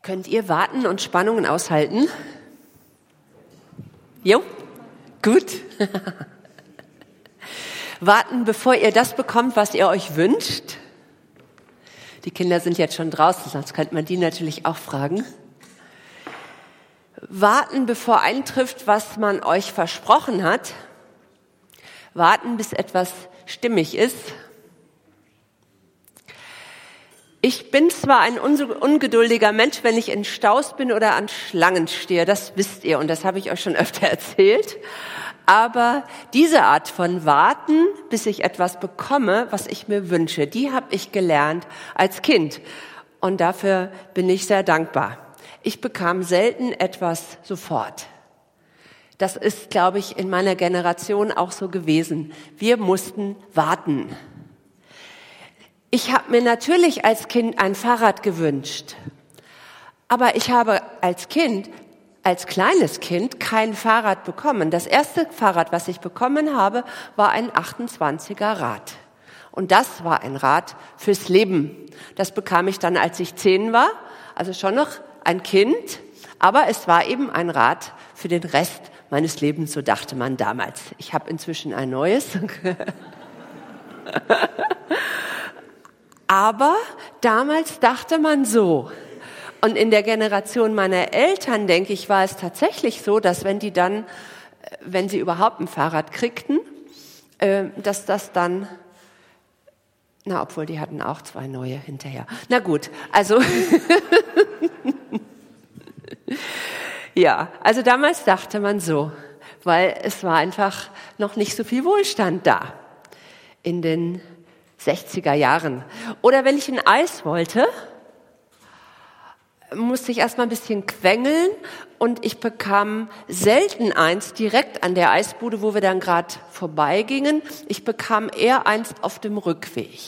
Könnt ihr warten und Spannungen aushalten? Jo? Gut. Warten, bevor ihr das bekommt, was ihr euch wünscht? Die Kinder sind jetzt schon draußen, sonst könnte man die natürlich auch fragen. Warten, bevor eintrifft, was man euch versprochen hat. Warten, bis etwas stimmig ist. Ich bin zwar ein ungeduldiger Mensch, wenn ich in Staus bin oder an Schlangen stehe, das wisst ihr und das habe ich euch schon öfter erzählt. Aber diese Art von Warten, bis ich etwas bekomme, was ich mir wünsche, die habe ich gelernt als Kind und dafür bin ich sehr dankbar. Ich bekam selten etwas sofort. Das ist, glaube ich, in meiner Generation auch so gewesen. Wir mussten warten. Ich habe mir natürlich als Kind ein Fahrrad gewünscht, aber ich habe als kleines Kind kein Fahrrad bekommen. Das erste Fahrrad, was ich bekommen habe, war ein 28er Rad. Und das war ein Rad fürs Leben. Das bekam ich dann, als ich 10 war, also schon noch ein Kind, aber es war eben ein Rad für den Rest meines Lebens, so dachte man damals. Ich habe inzwischen ein neues. Aber damals dachte man so. Und in der Generation meiner Eltern, denke ich, war es tatsächlich so, dass wenn sie überhaupt ein Fahrrad kriegten, dass das dann, obwohl die hatten auch 2 neue hinterher. Na gut, also, ja, also damals dachte man so, weil es war einfach noch nicht so viel Wohlstand da in den 60er Jahren. Oder wenn ich ein Eis wollte, musste ich erstmal ein bisschen quengeln und ich bekam selten eins direkt an der Eisbude, wo wir dann gerade vorbeigingen. Ich bekam eher eins auf dem Rückweg.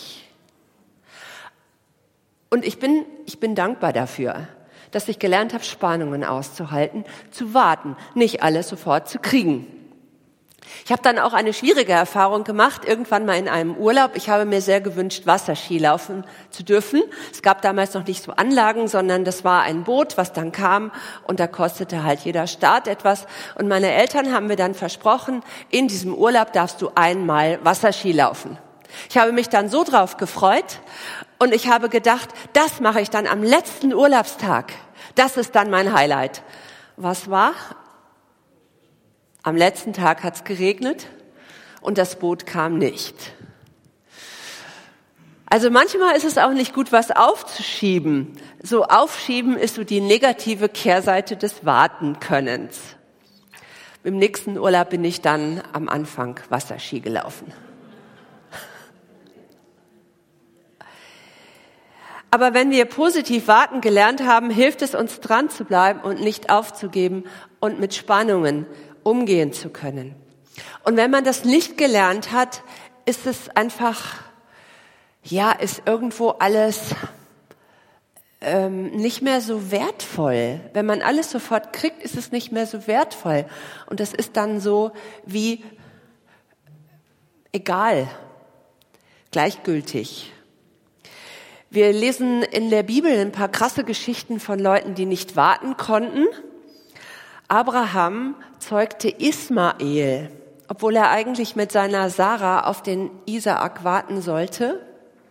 Und ich bin dankbar dafür, dass ich gelernt habe, Spannungen auszuhalten, zu warten, nicht alles sofort zu kriegen. Ich habe dann auch eine schwierige Erfahrung gemacht, irgendwann mal in einem Urlaub. Ich habe mir sehr gewünscht, Wasserski laufen zu dürfen. Es gab damals noch nicht so Anlagen, sondern das war ein Boot, was dann kam und da kostete halt jeder Start etwas. Und meine Eltern haben mir dann versprochen, in diesem Urlaub darfst du einmal Wasserski laufen. Ich habe mich dann so drauf gefreut und ich habe gedacht, das mache ich dann am letzten Urlaubstag. Das ist dann mein Highlight. Was war? Am letzten Tag hat's geregnet und das Boot kam nicht. Also manchmal ist es auch nicht gut, was aufzuschieben. So aufschieben ist so die negative Kehrseite des Wartenkönnens. Im nächsten Urlaub bin ich dann am Anfang Wasserski gelaufen. Aber wenn wir positiv warten gelernt haben, hilft es uns dran zu bleiben und nicht aufzugeben und mit Spannungen umgehen zu können. Und wenn man das nicht gelernt hat, ist es einfach, ist irgendwo alles nicht mehr so wertvoll. Wenn man alles sofort kriegt, ist es nicht mehr so wertvoll. Und das ist dann so wie egal, gleichgültig. Wir lesen in der Bibel ein paar krasse Geschichten von Leuten, die nicht warten konnten. Abraham zeugte Ismael, obwohl er eigentlich mit seiner Sarah auf den Isaak warten sollte.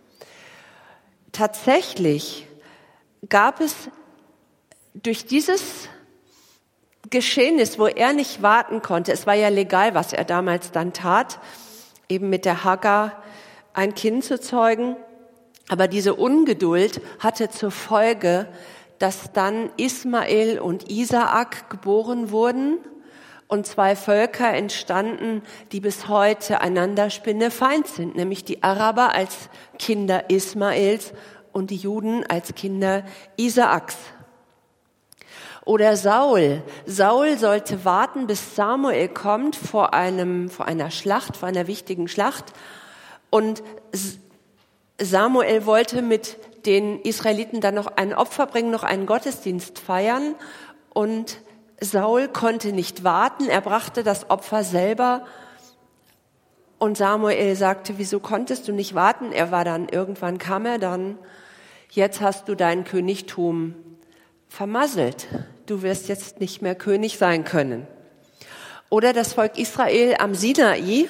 Tatsächlich gab es durch dieses Geschehnis, wo er nicht warten konnte, es war ja legal, was er damals dann tat, eben mit der Hagar ein Kind zu zeugen, aber diese Ungeduld hatte zur Folge, dass dann Ismael und Isaak geboren wurden und 2 Völker entstanden, die bis heute einander spinnefeind sind, nämlich die Araber als Kinder Ismaels und die Juden als Kinder Isaaks. Oder Saul. Saul sollte warten, bis Samuel kommt vor einer Schlacht, vor einer wichtigen Schlacht. Und Samuel wollte mit den Israeliten dann noch ein Opfer bringen, noch einen Gottesdienst feiern. Und Saul konnte nicht warten, er brachte das Opfer selber. Und Samuel sagte, wieso konntest du nicht warten? Irgendwann kam er dann, jetzt hast du dein Königtum vermasselt. Du wirst jetzt nicht mehr König sein können. Oder das Volk Israel am Sinai,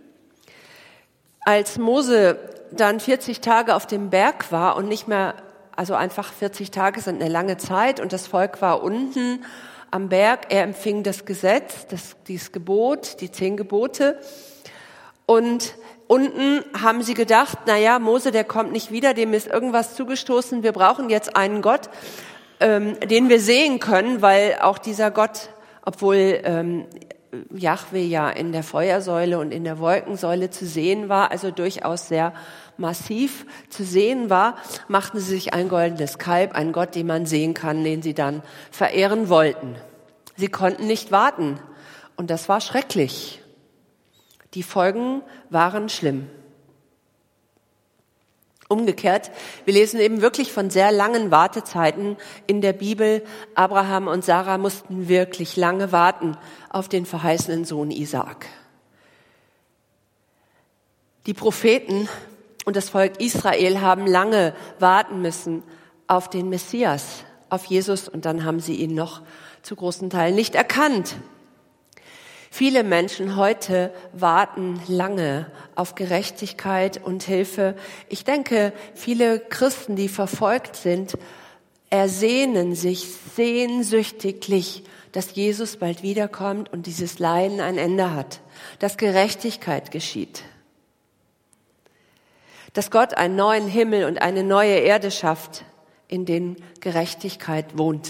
als Mose dann 40 Tage auf dem Berg war und nicht mehr, also einfach 40 Tage sind eine lange Zeit und das Volk war unten am Berg. Er empfing das Gesetz, dieses Gebot, die 10 Gebote. Und unten haben sie gedacht, Mose, der kommt nicht wieder, dem ist irgendwas zugestoßen. Wir brauchen jetzt einen Gott, den wir sehen können, weil auch dieser Gott, obwohl Jahwe ja in der Feuersäule und in der Wolkensäule zu sehen war, also durchaus sehr massiv zu sehen war, machten sie sich ein goldenes Kalb, einen Gott, den man sehen kann, den sie dann verehren wollten. Sie konnten nicht warten und das war schrecklich. Die Folgen waren schlimm. Umgekehrt, wir lesen eben wirklich von sehr langen Wartezeiten in der Bibel. Abraham und Sarah mussten wirklich lange warten auf den verheißenen Sohn Isaak. Die Propheten und das Volk Israel haben lange warten müssen auf den Messias, auf Jesus, und dann haben sie ihn noch zu großen Teilen nicht erkannt. Viele Menschen heute warten lange auf Gerechtigkeit und Hilfe. Ich denke, viele Christen, die verfolgt sind, ersehnen sich sehnsüchtig, dass Jesus bald wiederkommt und dieses Leiden ein Ende hat, dass Gerechtigkeit geschieht, dass Gott einen neuen Himmel und eine neue Erde schafft, in denen Gerechtigkeit wohnt.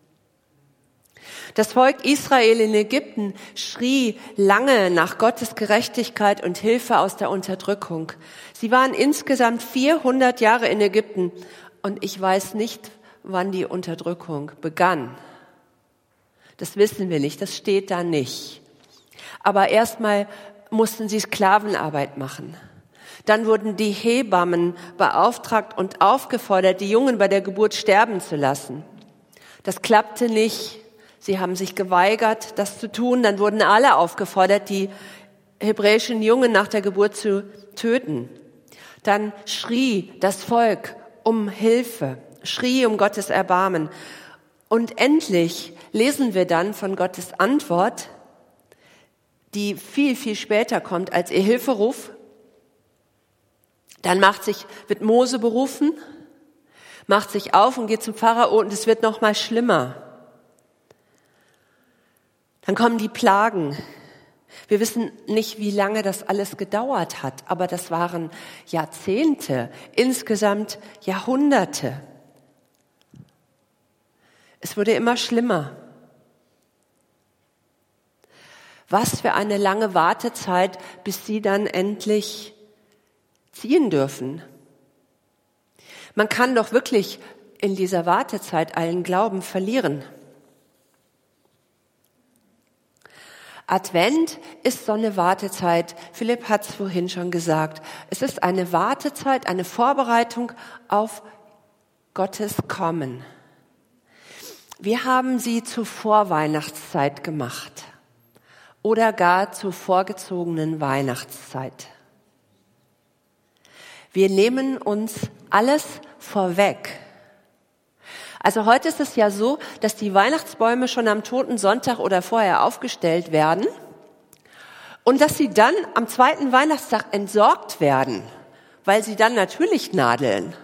Das Volk Israel in Ägypten schrie lange nach Gottes Gerechtigkeit und Hilfe aus der Unterdrückung. Sie waren insgesamt 400 Jahre in Ägypten und ich weiß nicht, wann die Unterdrückung begann. Das wissen wir nicht, das steht da nicht. Aber erstmal mussten sie Sklavenarbeit machen. Dann wurden die Hebammen beauftragt und aufgefordert, die Jungen bei der Geburt sterben zu lassen. Das klappte nicht. Sie haben sich geweigert, das zu tun. Dann wurden alle aufgefordert, die hebräischen Jungen nach der Geburt zu töten. Dann schrie das Volk um Hilfe, schrie um Gottes Erbarmen. Und endlich lesen wir dann von Gottes Antwort, die viel, viel später kommt als ihr Hilferuf. Dann wird Mose berufen, macht sich auf und geht zum Pharao und es wird noch mal schlimmer. Dann kommen die Plagen. Wir wissen nicht, wie lange das alles gedauert hat, aber das waren Jahrzehnte, insgesamt Jahrhunderte. Es wurde immer schlimmer. Was für eine lange Wartezeit, bis sie dann endlich ziehen dürfen. Man kann doch wirklich in dieser Wartezeit allen Glauben verlieren. Advent ist so eine Wartezeit. Philipp hat es vorhin schon gesagt. Es ist eine Wartezeit, eine Vorbereitung auf Gottes Kommen. Wir haben sie zur Vorweihnachtszeit gemacht oder gar zur vorgezogenen Weihnachtszeit. Wir nehmen uns alles vorweg. Also heute ist es ja so, dass die Weihnachtsbäume schon am Toten Sonntag oder vorher aufgestellt werden und dass sie dann am zweiten Weihnachtstag entsorgt werden, weil sie dann natürlich nadeln.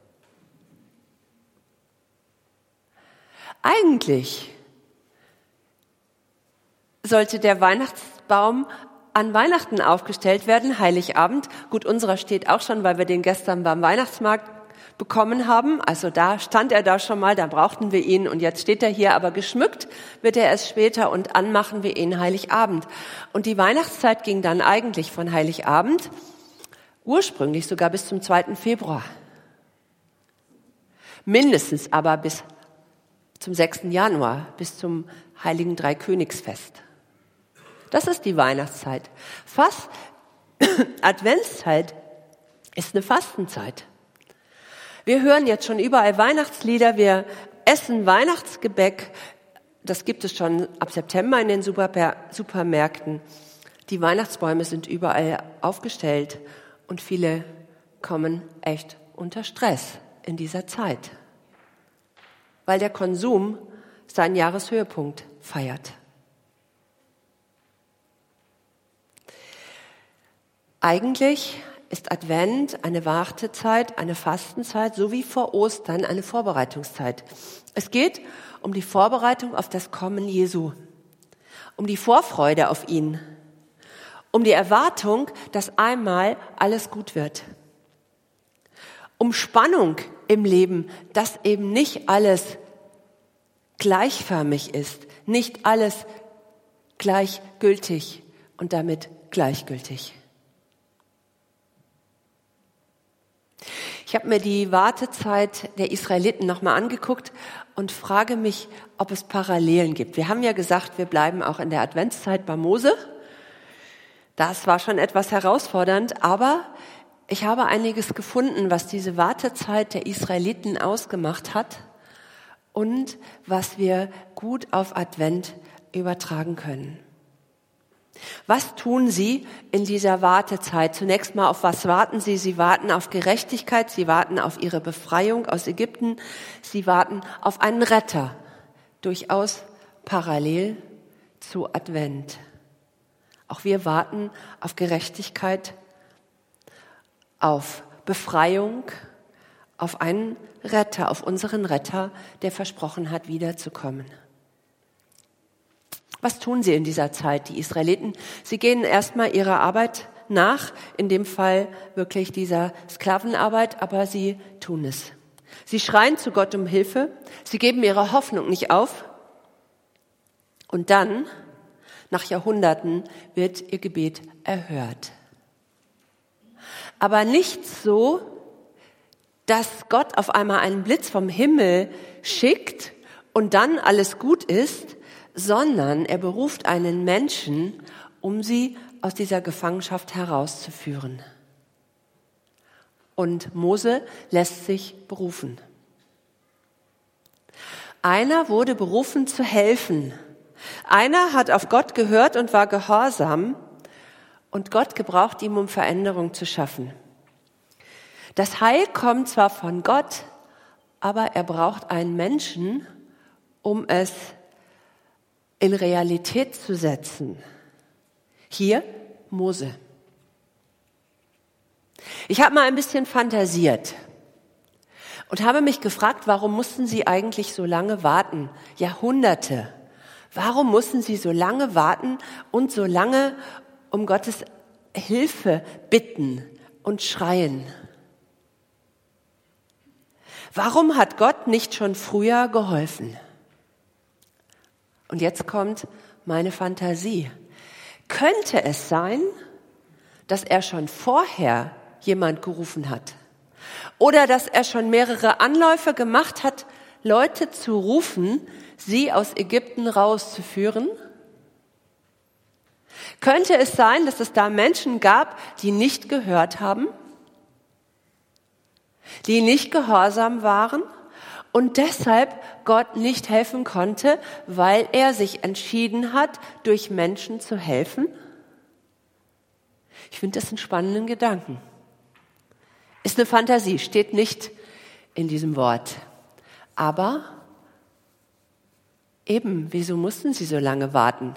Eigentlich sollte der Weihnachtsbaum an Weihnachten aufgestellt werden, Heiligabend. Gut, unserer steht auch schon, weil wir den gestern beim Weihnachtsmarkt bekommen haben. Also da stand er da schon mal, da brauchten wir ihn und jetzt steht er hier, aber geschmückt wird er erst später und anmachen wir ihn Heiligabend. Und die Weihnachtszeit ging dann eigentlich von Heiligabend, ursprünglich sogar bis zum 2. Februar. Mindestens aber bis zum 6. Januar, bis zum Heiligen Dreikönigsfest. Das ist die Weihnachtszeit. Adventszeit ist eine Fastenzeit. Wir hören jetzt schon überall Weihnachtslieder, wir essen Weihnachtsgebäck. Das gibt es schon ab September in den Supermärkten. Die Weihnachtsbäume sind überall aufgestellt und viele kommen echt unter Stress in dieser Zeit. weil der Konsum seinen Jahreshöhepunkt feiert. Eigentlich ist Advent eine Wartezeit, eine Fastenzeit, so wie vor Ostern eine Vorbereitungszeit. Es geht um die Vorbereitung auf das Kommen Jesu, um die Vorfreude auf ihn, um die Erwartung, dass einmal alles gut wird, um Spannung im Leben, dass eben nicht alles gleichförmig ist, nicht alles gleichgültig und damit gleichgültig. Ich habe mir die Wartezeit der Israeliten nochmal angeguckt und frage mich, ob es Parallelen gibt. Wir haben ja gesagt, wir bleiben auch in der Adventszeit bei Mose. Das war schon etwas herausfordernd, aber ich habe einiges gefunden, was diese Wartezeit der Israeliten ausgemacht hat und was wir gut auf Advent übertragen können. Was tun Sie in dieser Wartezeit? Zunächst mal, auf was warten Sie? Sie warten auf Gerechtigkeit, Sie warten auf Ihre Befreiung aus Ägypten, Sie warten auf einen Retter, durchaus parallel zu Advent. Auch wir warten auf Gerechtigkeit, auf Befreiung, auf einen Retter, auf unseren Retter, der versprochen hat, wiederzukommen. Was tun sie in dieser Zeit, die Israeliten? Sie gehen erstmal ihrer Arbeit nach, in dem Fall wirklich dieser Sklavenarbeit, aber sie tun es. Sie schreien zu Gott um Hilfe, sie geben ihre Hoffnung nicht auf und dann, nach Jahrhunderten, wird ihr Gebet erhört. Aber nicht so, dass Gott auf einmal einen Blitz vom Himmel schickt und dann alles gut ist, sondern er beruft einen Menschen, um sie aus dieser Gefangenschaft herauszuführen. Und Mose lässt sich berufen. Einer wurde berufen zu helfen. Einer hat auf Gott gehört und war gehorsam. Und Gott gebraucht ihn, um Veränderung zu schaffen. Das Heil kommt zwar von Gott, aber er braucht einen Menschen, um es in Realität zu setzen. Hier Mose. Ich habe mal ein bisschen fantasiert und habe mich gefragt, warum mussten sie eigentlich so lange warten? Jahrhunderte. Warum mussten sie so lange warten und so lange um Gottes Hilfe bitten und schreien? Warum hat Gott nicht schon früher geholfen? Und jetzt kommt meine Fantasie. Könnte es sein, dass er schon vorher jemand gerufen hat? Oder dass er schon mehrere Anläufe gemacht hat, Leute zu rufen, sie aus Ägypten rauszuführen? Könnte es sein, dass es da Menschen gab, die nicht gehört haben, die nicht gehorsam waren und deshalb Gott nicht helfen konnte, weil er sich entschieden hat, durch Menschen zu helfen? Ich finde das einen spannenden Gedanken. Ist eine Fantasie, steht nicht in diesem Wort. Aber eben, wieso mussten sie so lange warten?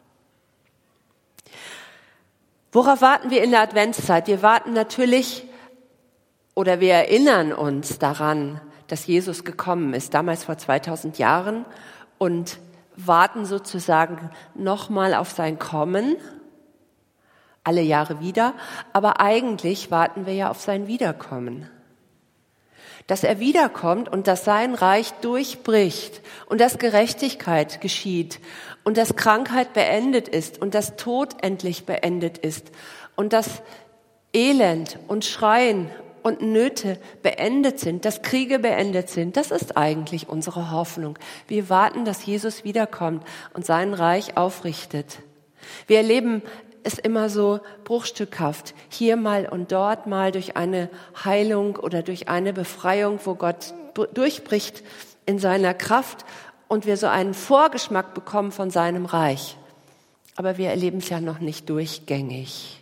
Worauf warten wir in der Adventszeit? Wir warten natürlich, oder wir erinnern uns daran, dass Jesus gekommen ist, damals vor 2000 Jahren, und warten sozusagen nochmal auf sein Kommen, alle Jahre wieder, aber eigentlich warten wir ja auf sein Wiederkommen. Dass er wiederkommt und dass sein Reich durchbricht und dass Gerechtigkeit geschieht und dass Krankheit beendet ist und dass Tod endlich beendet ist und dass Elend und Schreien und Nöte beendet sind, dass Kriege beendet sind. Das ist eigentlich unsere Hoffnung. Wir warten, dass Jesus wiederkommt und sein Reich aufrichtet. Wir erleben es immer so bruchstückhaft, hier mal und dort mal durch eine Heilung oder durch eine Befreiung, wo Gott durchbricht in seiner Kraft und wir so einen Vorgeschmack bekommen von seinem Reich. Aber wir erleben es ja noch nicht durchgängig.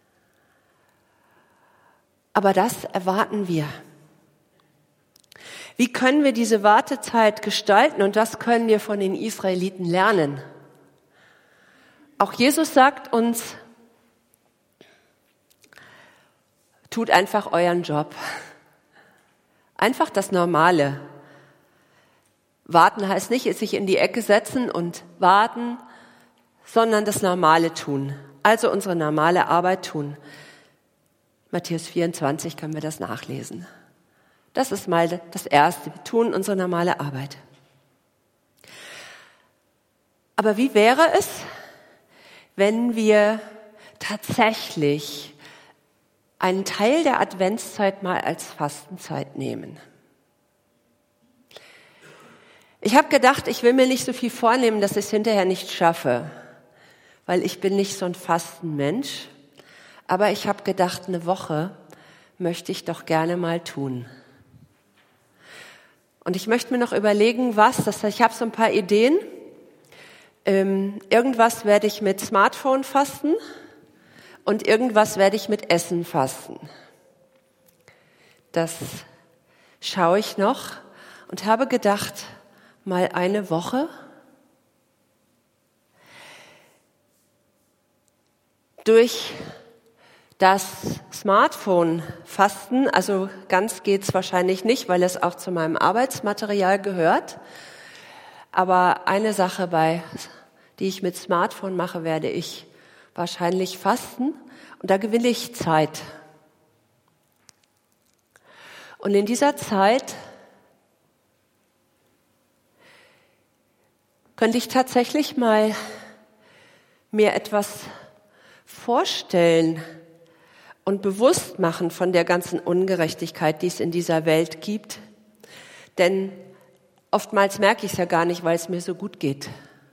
Aber das erwarten wir. Wie können wir diese Wartezeit gestalten und was können wir von den Israeliten lernen? Auch Jesus sagt uns, tut einfach euren Job. Einfach das Normale. Warten heißt nicht, sich in die Ecke setzen und warten, sondern das Normale tun. Also unsere normale Arbeit tun. Matthäus 24 können wir das nachlesen. Das ist mal das Erste. Wir tun unsere normale Arbeit. Aber wie wäre es, wenn wir tatsächlich einen Teil der Adventszeit mal als Fastenzeit nehmen? Ich habe gedacht, ich will mir nicht so viel vornehmen, dass ich es hinterher nicht schaffe, weil ich bin nicht so ein Fastenmensch. Aber ich habe gedacht, eine Woche möchte ich doch gerne mal tun. Und ich möchte mir noch überlegen, ich habe so ein paar Ideen. Irgendwas werde ich mit Smartphone fasten und irgendwas werde ich mit Essen fasten. Das schaue ich noch und habe gedacht, mal eine Woche durch das Smartphone-Fasten, also ganz geht's wahrscheinlich nicht, weil es auch zu meinem Arbeitsmaterial gehört. Aber eine Sache, die ich mit Smartphone mache, werde ich wahrscheinlich fasten. Und da gewinne ich Zeit. Und in dieser Zeit könnte ich tatsächlich mal mir etwas vorstellen und bewusst machen von der ganzen Ungerechtigkeit, die es in dieser Welt gibt. Denn oftmals merke ich es ja gar nicht, weil es mir so gut geht.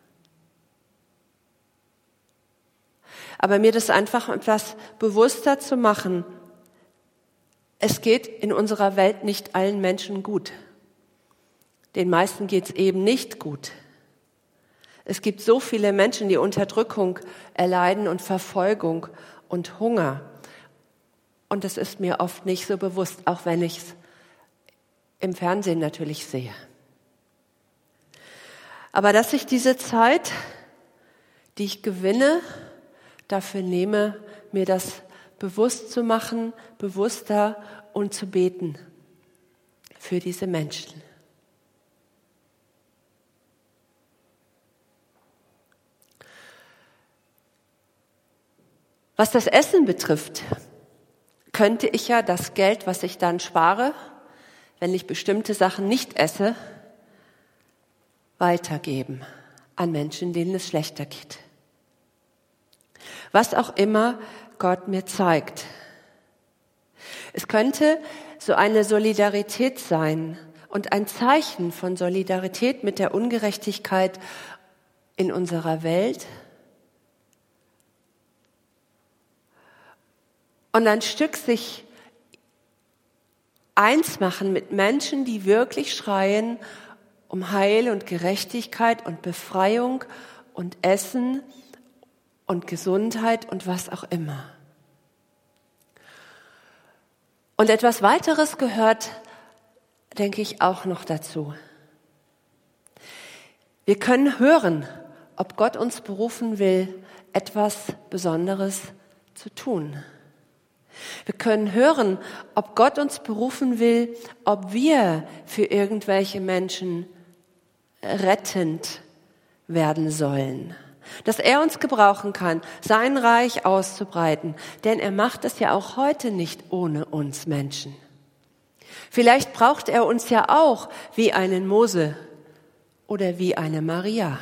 Aber mir das einfach etwas bewusster zu machen, es geht in unserer Welt nicht allen Menschen gut. Den meisten geht es eben nicht gut. Es gibt so viele Menschen, die Unterdrückung erleiden und Verfolgung und Hunger. Und das ist mir oft nicht so bewusst, auch wenn ich es im Fernsehen natürlich sehe. Aber dass ich diese Zeit, die ich gewinne, dafür nehme, mir das bewusst zu machen, bewusster und zu beten für diese Menschen. Was das Essen betrifft, könnte ich ja das Geld, was ich dann spare, wenn ich bestimmte Sachen nicht esse, weitergeben an Menschen, denen es schlechter geht. Was auch immer Gott mir zeigt. Es könnte so eine Solidarität sein und ein Zeichen von Solidarität mit der Ungerechtigkeit in unserer Welt. Und ein Stück sich eins machen mit Menschen, die wirklich schreien um Heil und Gerechtigkeit und Befreiung und Essen und Gesundheit und was auch immer. Und etwas weiteres gehört, denke ich, auch noch dazu. Wir können hören, ob Gott uns berufen will, etwas Besonderes zu tun. Wir können hören, ob Gott uns berufen will, ob wir für irgendwelche Menschen rettend werden sollen. Dass er uns gebrauchen kann, sein Reich auszubreiten. Denn er macht es ja auch heute nicht ohne uns Menschen. Vielleicht braucht er uns ja auch wie einen Mose oder wie eine Maria.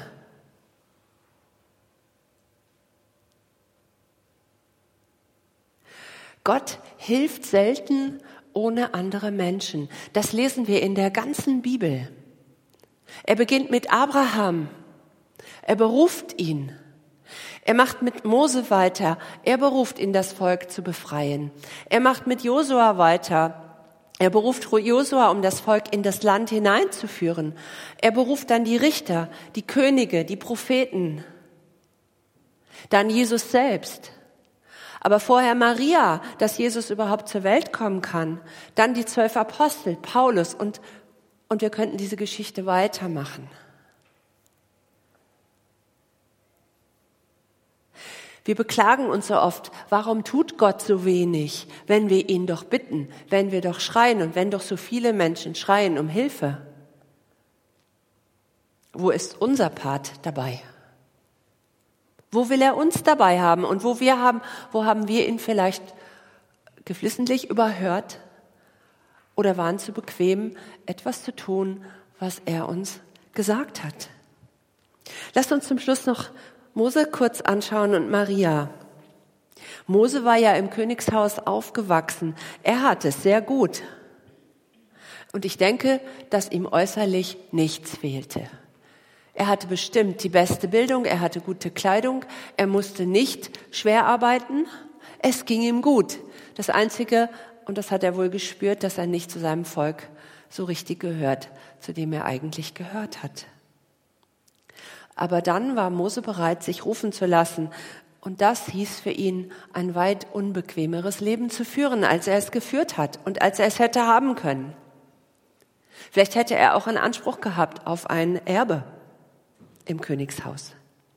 Gott hilft selten ohne andere Menschen. Das lesen wir in der ganzen Bibel. Er beginnt mit Abraham. Er beruft ihn. Er macht mit Mose weiter. Er beruft ihn, das Volk zu befreien. Er macht mit Josua weiter. Er beruft Josua, um das Volk in das Land hineinzuführen. Er beruft dann die Richter, die Könige, die Propheten. Dann Jesus selbst. Aber vorher Maria, dass Jesus überhaupt zur Welt kommen kann. Dann die 12 Apostel, Paulus und Und wir könnten diese Geschichte weitermachen. Wir beklagen uns so oft, warum tut Gott so wenig, wenn wir ihn doch bitten, wenn wir doch schreien und wenn doch so viele Menschen schreien um Hilfe. Wo ist unser Part dabei? Wo will er uns dabei haben und wo haben wir ihn vielleicht geflissentlich überhört oder waren zu bequem, etwas zu tun, was er uns gesagt hat? Lasst uns zum Schluss noch Mose kurz anschauen und Maria. Mose war ja im Königshaus aufgewachsen. Er hatte es sehr gut. Und ich denke, dass ihm äußerlich nichts fehlte. Er hatte bestimmt die beste Bildung, er hatte gute Kleidung, er musste nicht schwer arbeiten. Es ging ihm gut. Das Einzige, und das hat er wohl gespürt, dass er nicht zu seinem Volk so richtig gehört, zu dem er eigentlich gehört hat. Aber dann war Mose bereit, sich rufen zu lassen. Und das hieß für ihn, ein weit unbequemeres Leben zu führen, als er es geführt hat und als er es hätte haben können. Vielleicht hätte er auch einen Anspruch gehabt auf ein Erbe im Königshaus.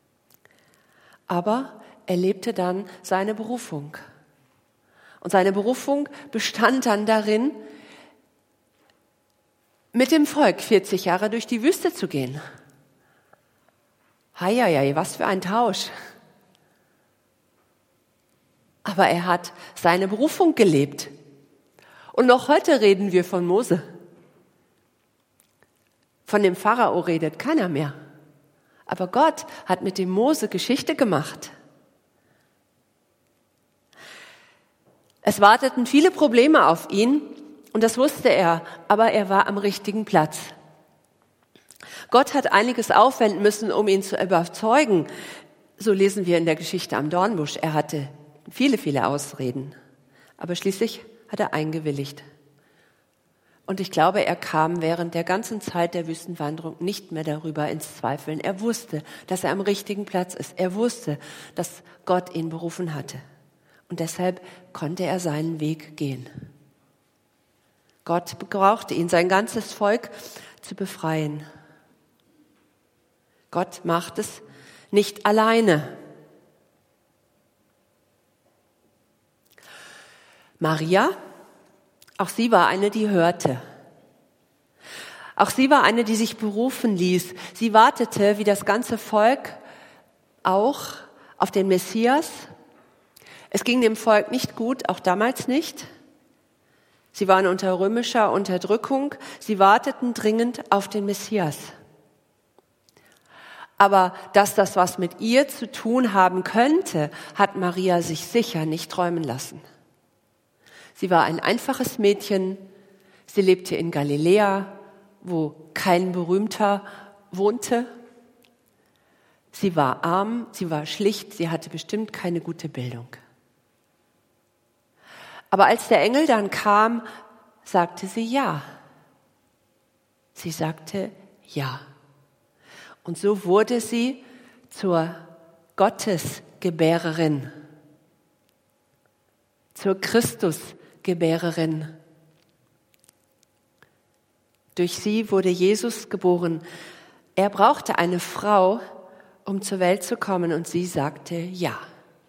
Aber er lebte dann seine Berufung. Und seine Berufung bestand dann darin, mit dem Volk 40 Jahre durch die Wüste zu gehen. Heieiei, was für ein Tausch. Aber er hat seine Berufung gelebt. Und noch heute reden wir von Mose. Von dem Pharao redet keiner mehr. Aber Gott hat mit dem Mose Geschichte gemacht. Es warteten viele Probleme auf ihn und das wusste er, aber er war am richtigen Platz. Gott hat einiges aufwenden müssen, um ihn zu überzeugen. So lesen wir in der Geschichte am Dornbusch. Er hatte viele Ausreden, aber schließlich hat er eingewilligt. Und ich glaube, er kam während der ganzen Zeit der Wüstenwanderung nicht mehr darüber ins Zweifeln. Er wusste, dass er am richtigen Platz ist. Er wusste, dass Gott ihn berufen hatte. Und deshalb konnte er seinen Weg gehen. Gott brauchte ihn, sein ganzes Volk zu befreien. Gott macht es nicht alleine. Maria, auch sie war eine, die hörte. Auch sie war eine, die sich berufen ließ. Sie wartete, wie das ganze Volk, auch auf den Messias. Es ging dem Volk nicht gut, auch damals nicht. Sie waren unter römischer Unterdrückung. Sie warteten dringend auf den Messias. Aber dass das was mit ihr zu tun haben könnte, hat Maria sich sicher nicht träumen lassen. Sie war ein einfaches Mädchen. Sie lebte in Galiläa, wo kein Berühmter wohnte. Sie war arm, sie war schlicht, sie hatte bestimmt keine gute Bildung. Aber als der Engel dann kam, sagte sie ja. Sie sagte ja. Und so wurde sie zur Gottesgebärerin, zur Christusgebärerin. Durch sie wurde Jesus geboren. Er brauchte eine Frau, um zur Welt zu kommen, und sie sagte ja.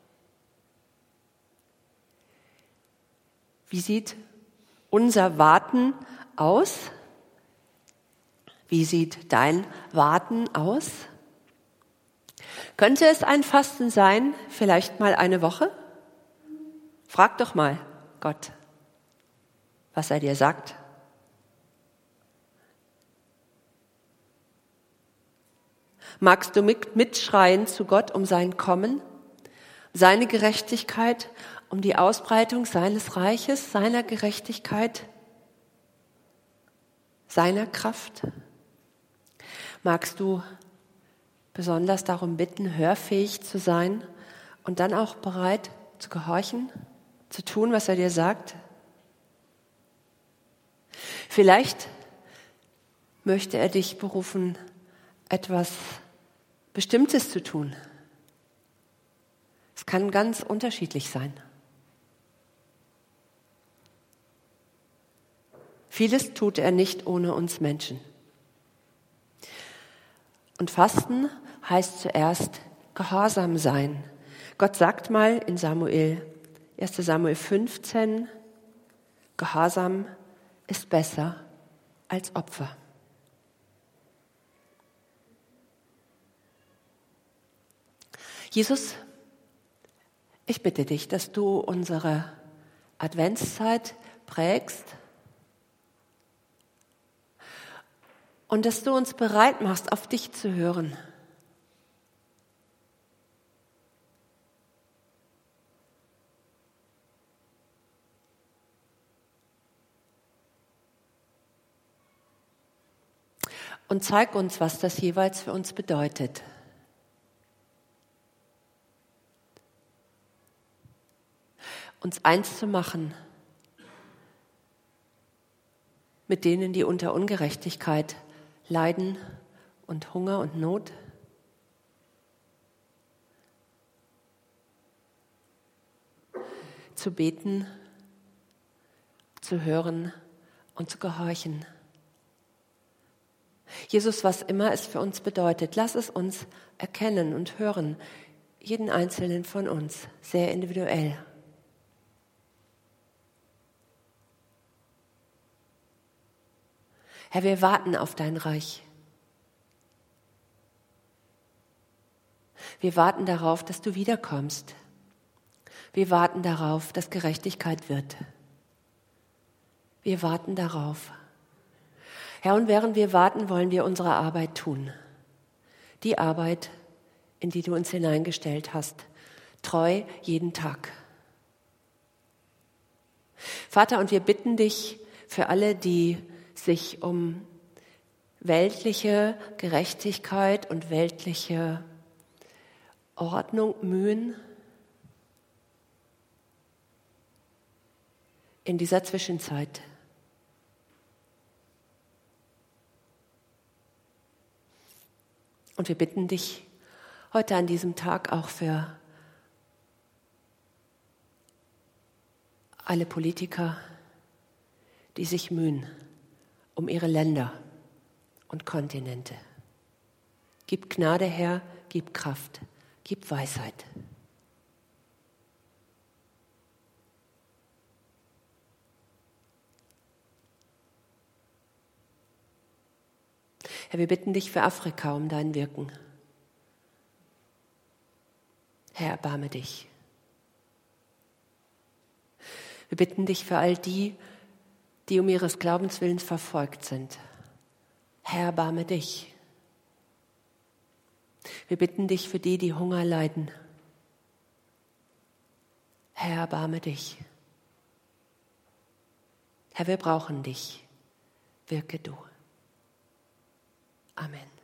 Wie sieht unser Warten aus? Wie sieht dein Warten aus? Könnte es ein Fasten sein, vielleicht mal eine Woche? Frag doch mal Gott, was er dir sagt. Magst du mitschreien zu Gott um sein Kommen, seine Gerechtigkeit, um die Ausbreitung seines Reiches, seiner Gerechtigkeit, seiner Kraft? Magst du besonders darum bitten, hörfähig zu sein und dann auch bereit zu gehorchen, zu tun, was er dir sagt? Vielleicht möchte er dich berufen, etwas Bestimmtes zu tun. Es kann ganz unterschiedlich sein. Vieles tut er nicht ohne uns Menschen. Und Fasten heißt zuerst gehorsam sein. Gott sagt mal in 1. Samuel 15, Gehorsam ist besser als Opfer. Jesus, ich bitte dich, dass du unsere Adventszeit prägst und dass du uns bereit machst, auf dich zu hören. Und zeig uns, was das jeweils für uns bedeutet. Uns eins zu machen mit denen, die unter Ungerechtigkeit leiden und Hunger und Not. Zu beten, zu hören und zu gehorchen. Jesus, was immer es für uns bedeutet, lass es uns erkennen und hören, jeden Einzelnen von uns, sehr individuell. Herr, wir warten auf dein Reich. Wir warten darauf, dass du wiederkommst. Wir warten darauf, dass Gerechtigkeit wird. Wir warten darauf. Herr, und während wir warten, wollen wir unsere Arbeit tun. Die Arbeit, in die du uns hineingestellt hast. Treu jeden Tag. Vater, und wir bitten dich für alle, die sich um weltliche Gerechtigkeit und weltliche Ordnung mühen, in dieser Zwischenzeit. Und wir bitten dich heute an diesem Tag auch für alle Politiker, die sich mühen um ihre Länder und Kontinente. Gib Gnade, Herr, gib Kraft, gib Weisheit. Herr, wir bitten dich für Afrika um dein Wirken. Herr, erbarme dich. Wir bitten dich für all die, die um ihres Glaubenswillens verfolgt sind. Herr, erbarme dich. Wir bitten dich für die, die Hunger leiden. Herr, erbarme dich. Herr, wir brauchen dich. Wirke du. Amen.